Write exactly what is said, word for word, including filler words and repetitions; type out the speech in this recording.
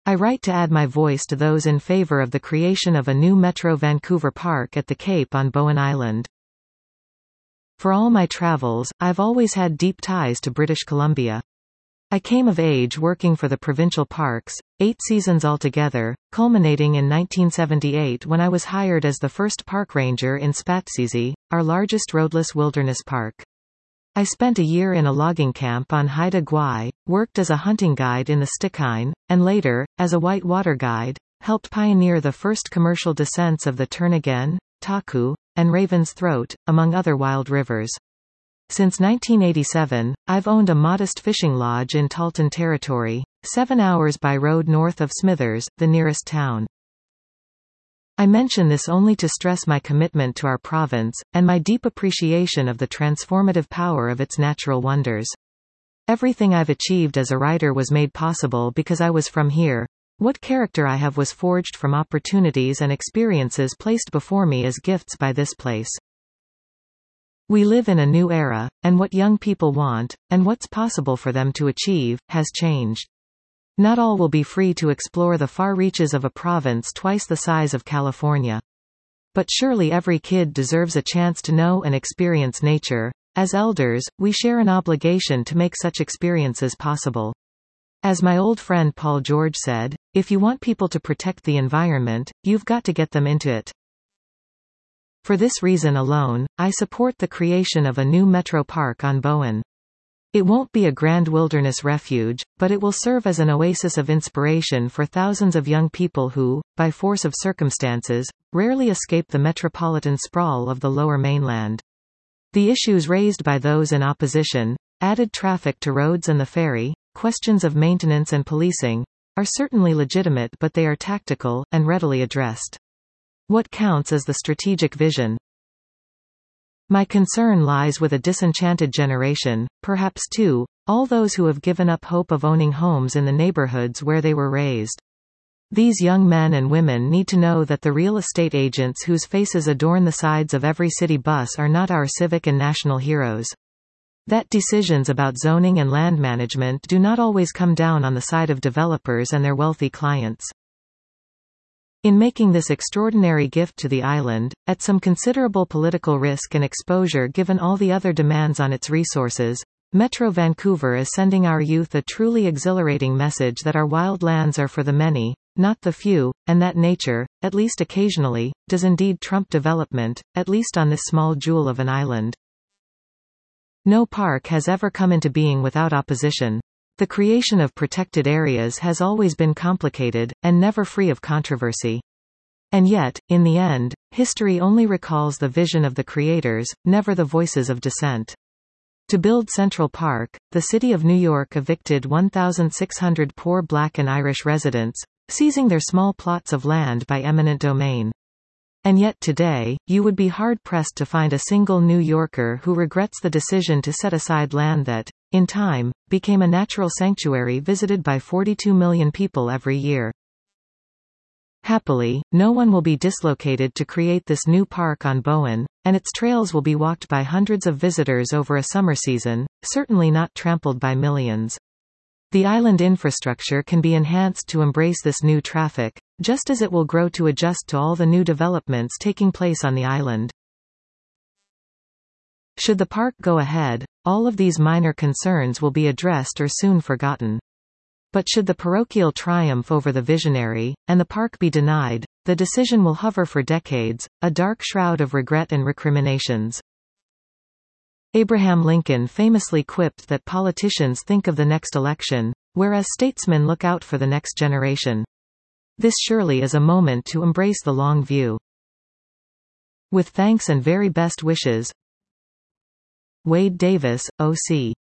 I write to add my voice to those in favor of the creation of a new Metro Vancouver Park at the Cape on Bowen Island. For all my travels, I've always had deep ties to British Columbia. I came of age working for the provincial parks, eight seasons altogether, culminating in nineteen seventy-eight when I was hired as the first park ranger in Spatsizi, our largest roadless wilderness park. I spent a year in a logging camp on Haida Gwaii, worked as a hunting guide in the Stikine, and later, as a white water guide, helped pioneer the first commercial descents of the Turnagain, Taku, and Raven's Throat, among other wild rivers. Since nineteen eighty-seven, I've owned a modest fishing lodge in Talton Territory, seven hours by road north of Smithers, the nearest town. I mention this only to stress my commitment to our province, and my deep appreciation of the transformative power of its natural wonders. Everything I've achieved as a writer was made possible because I was from here. What character I have was forged from opportunities and experiences placed before me as gifts by this place. We live in a new era, and what young people want, and what's possible for them to achieve, has changed. Not all will be free to explore the far reaches of a province twice the size of California. But surely every kid deserves a chance to know and experience nature. As elders, we share an obligation to make such experiences possible. As my old friend Paul George said, if you want people to protect the environment, you've got to get them into it. For this reason alone, I support the creation of a new Metro Park on Bowen. It won't be a grand wilderness refuge, but it will serve as an oasis of inspiration for thousands of young people who, by force of circumstances, rarely escape the metropolitan sprawl of the Lower Mainland. The issues raised by those in opposition, added traffic to roads and the ferry, questions of maintenance and policing, are certainly legitimate, but they are tactical, and readily addressed. What counts is the strategic vision. My concern lies with a disenchanted generation, perhaps two, all those who have given up hope of owning homes in the neighborhoods where they were raised. These young men and women need to know that the real estate agents whose faces adorn the sides of every city bus are not our civic and national heroes. That decisions about zoning and land management do not always come down on the side of developers and their wealthy clients. In making this extraordinary gift to the island, at some considerable political risk and exposure given all the other demands on its resources, Metro Vancouver is sending our youth a truly exhilarating message that our wild lands are for the many, not the few, and that nature, at least occasionally, does indeed trump development, at least on this small jewel of an island. No park has ever come into being without opposition. The creation of protected areas has always been complicated, and never free of controversy. And yet, in the end, history only recalls the vision of the creators, never the voices of dissent. To build Central Park, the City of New York evicted one thousand six hundred poor Black and Irish residents, seizing their small plots of land by eminent domain. And yet today, you would be hard-pressed to find a single New Yorker who regrets the decision to set aside land that, in time, became a natural sanctuary visited by forty-two million people every year. Happily, no one will be dislocated to create this new park on Bowen, and its trails will be walked by hundreds of visitors over a summer season, certainly not trampled by millions. The island infrastructure can be enhanced to embrace this new traffic, just as it will grow to adjust to all the new developments taking place on the island. Should the park go ahead, all of these minor concerns will be addressed or soon forgotten. But should the parochial triumph over the visionary, and the park be denied, the decision will hover for decades, a dark shroud of regret and recriminations. Abraham Lincoln famously quipped that politicians think of the next election, whereas statesmen look out for the next generation. This surely is a moment to embrace the long view. With thanks and very best wishes, Wade Davis, O C